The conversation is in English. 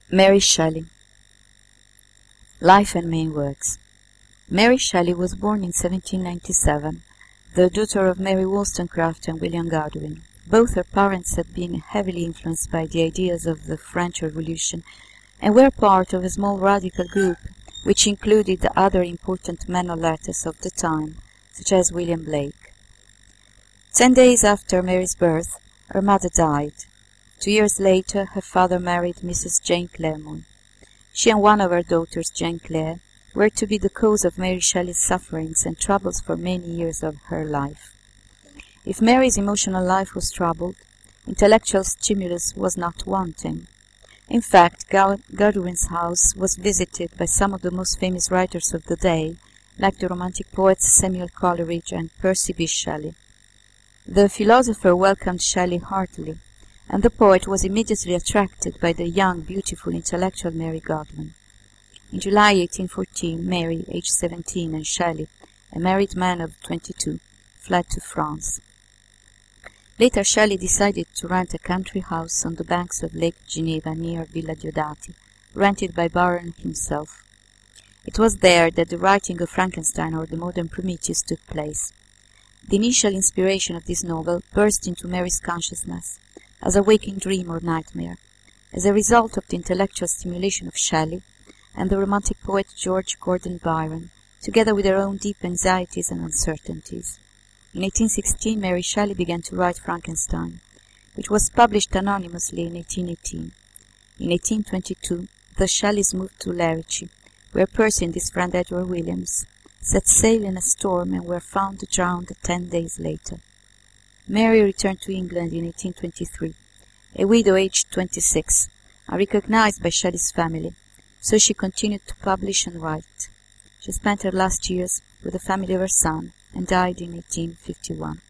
Mary Shelley. Life and Main Works. Mary Shelley was born in 1797, the daughter of Mary Wollstonecraft and William Godwin. Both her parents had been heavily influenced by the ideas of the French Revolution and were part of a small radical group which included other important men of letters of the time, such as William Blake. 10 days after Mary's birth, her mother died. 2 years later, her father married Mrs. Jane Claremont. She and one of her daughters, Jane Clare, were to be the cause of Mary Shelley's sufferings and troubles for many years of her life. If Mary's emotional life was troubled, intellectual stimulus was not wanting. In fact, Godwin's house was visited by some of the most famous writers of the day, like the Romantic poets Samuel Coleridge and Percy Bysshe Shelley. The philosopher welcomed Shelley heartily, and the poet was immediately attracted by the young, beautiful, intellectual Mary Godwin. In July 1814, Mary, aged 17, and Shelley, a married man of 22, fled to France. Later, Shelley decided to rent a country house on the banks of Lake Geneva near Villa Diodati, rented by Byron himself. It was there that the writing of Frankenstein or the modern Prometheus took place. The initial inspiration of this novel burst into Mary's consciousness as a waking dream or nightmare, as a result of the intellectual stimulation of Shelley and the Romantic poet George Gordon Byron, together with her own deep anxieties and uncertainties. In 1816, Mary Shelley began to write Frankenstein, which was published anonymously in 1818. In 1822, the Shelleys moved to Lerici, where Percy and his friend Edward Williams set sail in a storm and were found drowned 10 days later. Mary returned to England in 1823, a widow aged 26, unrecognized by Shelley's family, so she continued to publish and write. She spent her last years with the family of her son and died in 1851.